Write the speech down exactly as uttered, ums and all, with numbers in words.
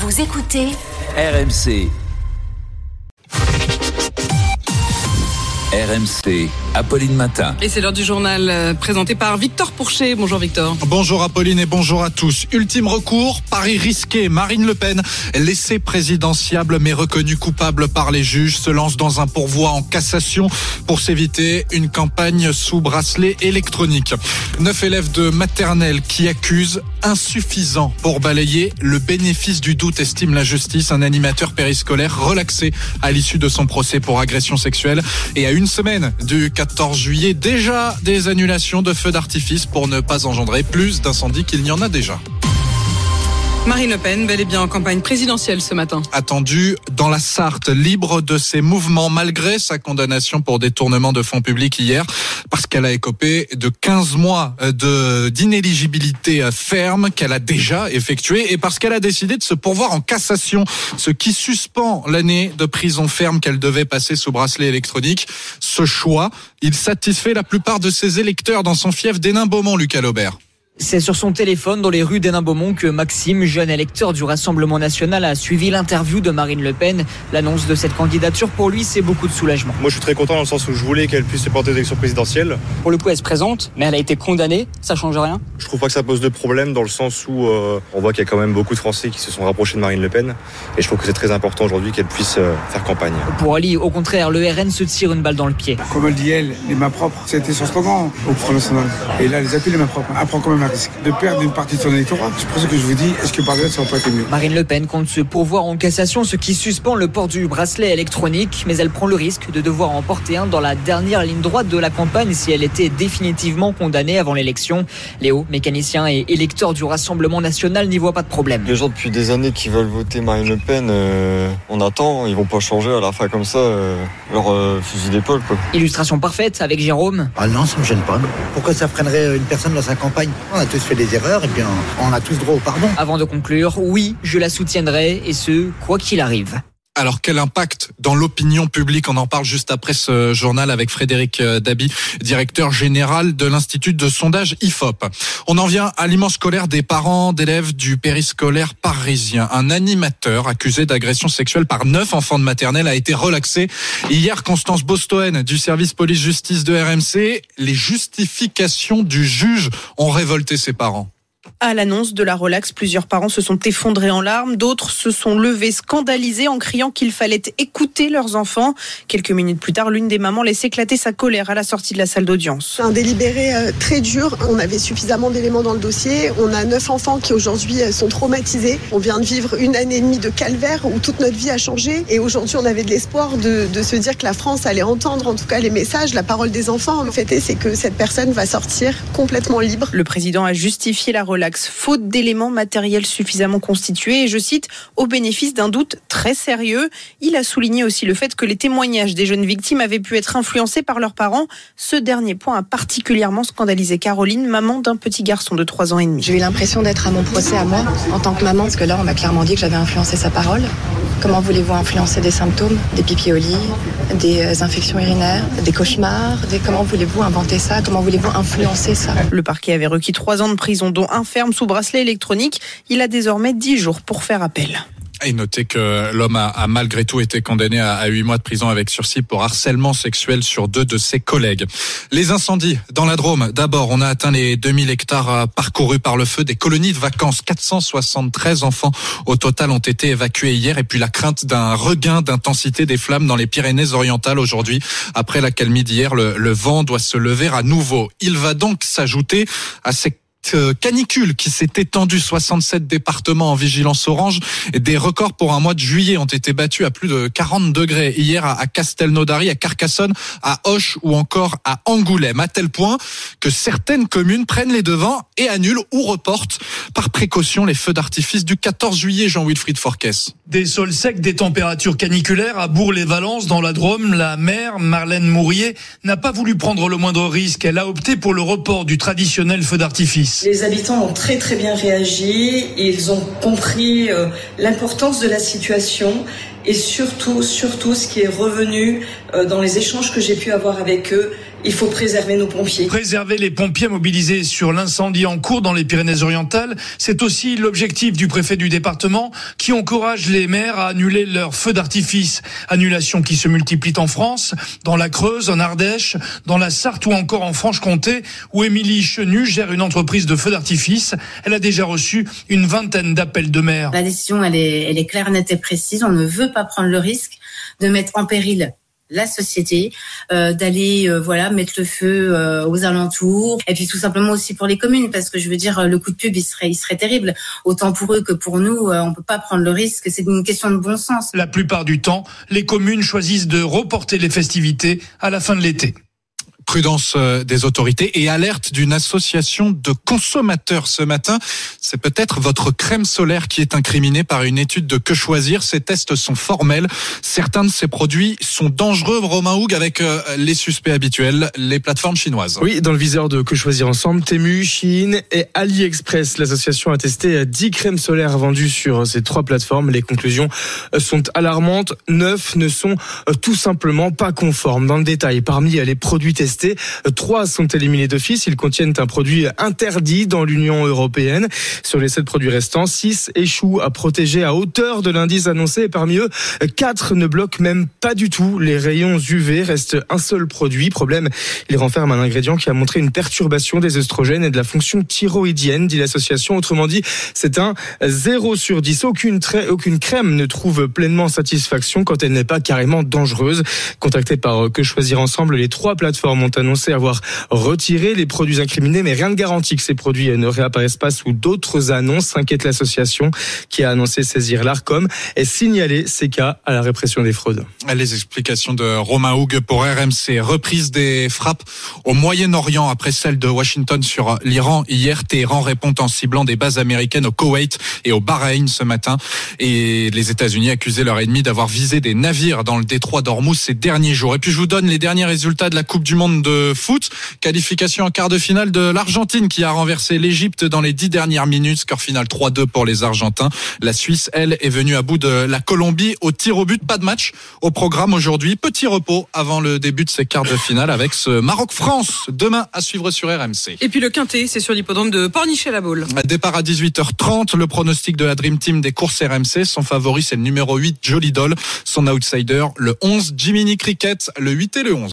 Vous écoutez R M C. R M C, Apolline Matin. Et c'est l'heure du journal euh, présenté par Victor Pourchet. Bonjour Victor. Bonjour Apolline et bonjour à tous. Ultime recours, pari risqué. Marine Le Pen, laissée présidentiable mais reconnue coupable par les juges, se lance dans un pourvoi en cassation pour s'éviter une campagne sous bracelet électronique. Neuf élèves de maternelle qui accusent insuffisant pour balayer le bénéfice du doute, estime la justice. Un animateur périscolaire relaxé à l'issue de son procès pour agression sexuelle. Et à une semaine du quatorze juillet, déjà des annulations de feux d'artifice pour ne pas engendrer plus d'incendies qu'il n'y en a déjà. Marine Le Pen, bel et bien en campagne présidentielle ce matin. Attendue dans la Sarthe, libre de ses mouvements malgré sa condamnation pour détournement de fonds publics hier, parce qu'elle a écopé de quinze mois de, d'inéligibilité ferme qu'elle a déjà effectuée et parce qu'elle a décidé de se pourvoir en cassation, ce qui suspend l'année de prison ferme qu'elle devait passer sous bracelet électronique. Ce choix, il satisfait la plupart de ses électeurs dans son fief d'Hénin-Beaumont, Lucas Laubert. C'est sur son téléphone dans les rues d'Hénin-Beaumont que Maxime, jeune électeur du Rassemblement national, a suivi l'interview de Marine Le Pen. L'annonce de cette candidature, pour lui, c'est beaucoup de soulagement. Moi, je suis très content dans le sens où je voulais qu'elle puisse se porter aux élections présidentielles. Pour le coup, elle se présente, mais elle a été condamnée. Ça change rien. Je trouve pas que ça pose de problème dans le sens où euh, on voit qu'il y a quand même beaucoup de Français qui se sont rapprochés de Marine Le Pen. Et je trouve que c'est très important aujourd'hui qu'elle puisse euh, faire campagne. Pour Ali, au contraire, le R N se tire une balle dans le pied. Comme elle dit, elle, les mains propres, c'était son slogan au Front National. Et là, les appuis, les mains propres. Elle prend quand même un risque de perdre une partie de son électorat. C'est pour ça que je vous dis, est-ce que par là, ça va pas être mieux? Marine Le Pen compte se pourvoir en cassation, ce qui suspend le port du bracelet électronique, mais elle prend le risque de devoir en porter un dans la dernière ligne droite de la campagne si elle était définitivement condamnée avant l'élection. Léo, mécanicien et électeur du Rassemblement national, n'y voit pas de problème. Les gens depuis des années qui veulent voter Marine Le Pen, euh, on attend, ils vont pas changer à la fin comme ça, euh, leur euh, fusil d'épaule, quoi. Illustration parfaite avec Jérôme. Ah non, ça me gêne pas. Pourquoi ça freinerait une personne dans sa campagne? On a tous fait des erreurs et puis on, on a tous droit au pardon. Avant de conclure, oui, je la soutiendrai et ce, quoi qu'il arrive. Alors, quel impact dans l'opinion publique? On en parle juste après ce journal avec Frédéric Dabi, directeur général de l'Institut de sondage I F O P. On en vient à l'immense colère des parents d'élèves du périscolaire parisien. Un animateur accusé d'agression sexuelle par neuf enfants de maternelle a été relaxé. Hier, Constance Bostoen du service police-justice de R M C, les justifications du juge ont révolté ses parents. À l'annonce de la relaxe, plusieurs parents se sont effondrés en larmes. D'autres se sont levés scandalisés en criant qu'il fallait écouter leurs enfants. Quelques minutes plus tard, l'une des mamans laisse éclater sa colère à la sortie de la salle d'audience. Un délibéré euh, très dur. On avait suffisamment d'éléments dans le dossier. On a neuf enfants qui aujourd'hui euh, sont traumatisés. On vient de vivre une année et demie de calvaire où toute notre vie a changé. Et aujourd'hui, on avait de l'espoir de, de se dire que la France allait entendre en tout cas les messages, la parole des enfants. Le fait est, c'est que cette personne va sortir complètement libre. Le président a justifié la relaxe. Faute d'éléments matériels suffisamment constitués et, je cite, au bénéfice d'un doute très sérieux. Il a souligné aussi le fait que les témoignages des jeunes victimes avaient pu être influencés par leurs parents. Ce dernier point a particulièrement scandalisé Caroline, maman d'un petit garçon de trois ans et demi. J'ai eu l'impression d'être à mon procès à moi, en tant que maman, parce que là, on m'a clairement dit que j'avais influencé sa parole. Comment voulez-vous influencer des symptômes, des pipis au lit, des infections urinaires, des cauchemars, des... comment voulez-vous inventer ça? Comment voulez-vous influencer ça? Le parquet avait requis trois ans de prison, dont un ferme sous bracelet électronique. Il a désormais dix jours pour faire appel. Et notez que l'homme a, a malgré tout été condamné à, à huit mois de prison avec sursis pour harcèlement sexuel sur deux de ses collègues. Les incendies dans la Drôme. D'abord, on a atteint les deux mille hectares parcourus par le feu. Des colonies de vacances. quatre cent soixante-treize enfants au total ont été évacués hier. Et puis la crainte d'un regain d'intensité des flammes dans les Pyrénées-Orientales aujourd'hui. Après l'accalmie d'hier, le, le vent doit se lever à nouveau. Il va donc s'ajouter à ces canicule qui s'est étendue, soixante-sept départements en vigilance orange. Des records pour un mois de juillet ont été battus à plus de quarante degrés hier à Castelnaudary, à Carcassonne, à Auch ou encore à Angoulême, à tel point que certaines communes prennent les devants et annulent ou reportent par précaution les feux d'artifice du quatorze juillet, Jean-Wilfried Forquès. Des sols secs, des températures caniculaires à Bourg-les-Valences dans la Drôme. La maire, Marlène Mourier, n'a pas voulu prendre le moindre risque. Elle a opté pour le report du traditionnel feu d'artifice. Reims. Les habitants ont très très bien réagi, ils ont compris euh, l'importance de la situation et surtout, surtout ce qui est revenu euh, dans les échanges que j'ai pu avoir avec eux, il faut préserver nos pompiers. Préserver les pompiers mobilisés sur l'incendie en cours dans les Pyrénées-Orientales, c'est aussi l'objectif du préfet du département qui encourage les maires à annuler leurs feux d'artifice. Annulations qui se multiplient en France, dans la Creuse, en Ardèche, dans la Sarthe ou encore en Franche-Comté, où Émilie Chenu gère une entreprise de feux d'artifice. Elle a déjà reçu une vingtaine d'appels de maires. La décision, elle est, elle est claire, nette et précise. On ne veut pas prendre le risque de mettre en péril la société, euh, d'aller euh, voilà mettre le feu euh, aux alentours, et puis tout simplement aussi pour les communes, parce que je veux dire le coup de pub il serait il serait terrible, autant pour eux que pour nous. Euh, on peut pas prendre le risque, c'est une question de bon sens. La plupart du temps, les communes choisissent de reporter les festivités à la fin de l'été. Prudence des autorités et alerte d'une association de consommateurs ce matin. C'est peut-être votre crème solaire qui est incriminée par une étude de Que Choisir. Ces tests sont formels. Certains de ces produits sont dangereux, Romain Houg, avec les suspects habituels, les plateformes chinoises. Oui, dans le viseur de Que Choisir Ensemble, Temu, Shein et AliExpress. L'association a testé dix crèmes solaires vendues sur ces trois plateformes. Les conclusions sont alarmantes. Neuf ne sont tout simplement pas conformes. Dans le détail, parmi les produits testés, trois sont éliminés d'office. Ils contiennent un produit interdit dans l'Union européenne. Sur les sept produits restants, six échouent à protéger à hauteur de l'indice annoncé. Et parmi eux, quatre ne bloquent même pas du tout les rayons U V. Reste un seul produit. Problème, il renferme un ingrédient qui a montré une perturbation des œstrogènes et de la fonction thyroïdienne, dit l'association. Autrement dit, c'est un zéro sur dix. Aucune, tra- aucune crème ne trouve pleinement satisfaction quand elle n'est pas carrément dangereuse. Contactés par Que Choisir Ensemble, les trois plateformes ont annoncé avoir retiré les produits incriminés, mais rien ne garantit que ces produits ne réapparaissent pas sous d'autres annonces, s'inquiète l'association qui a annoncé saisir l'Arcom et signaler ces cas à la répression des fraudes. Les explications de Romain Houg pour R M C. Reprise des frappes au Moyen-Orient après celle de Washington sur l'Iran hier. Téhéran répond en ciblant des bases américaines au Koweït et au Bahreïn ce matin. Et les États-Unis accusaient leur ennemi d'avoir visé des navires dans le détroit d'Ormuz ces derniers jours. Et puis je vous donne les derniers résultats de la Coupe du Monde de foot. Qualification en quart de finale de l'Argentine qui a renversé l'Égypte dans les dix dernières minutes. Score final trois deux pour les Argentins. La Suisse, elle, est venue à bout de la Colombie au tir au but. Pas de match au programme aujourd'hui. Petit repos avant le début de ces quarts de finale avec ce Maroc-France. Demain à suivre sur R M C. Et puis le Quintet, c'est sur l'hippodrome de Pornichet-la-Baule. Départ à dix-huit heures trente. Le pronostic de la Dream Team des courses R M C. Son favori, c'est le numéro huit, Jolly Doll. Son outsider, le onze, Jiminy Cricket. Le huit et le onze.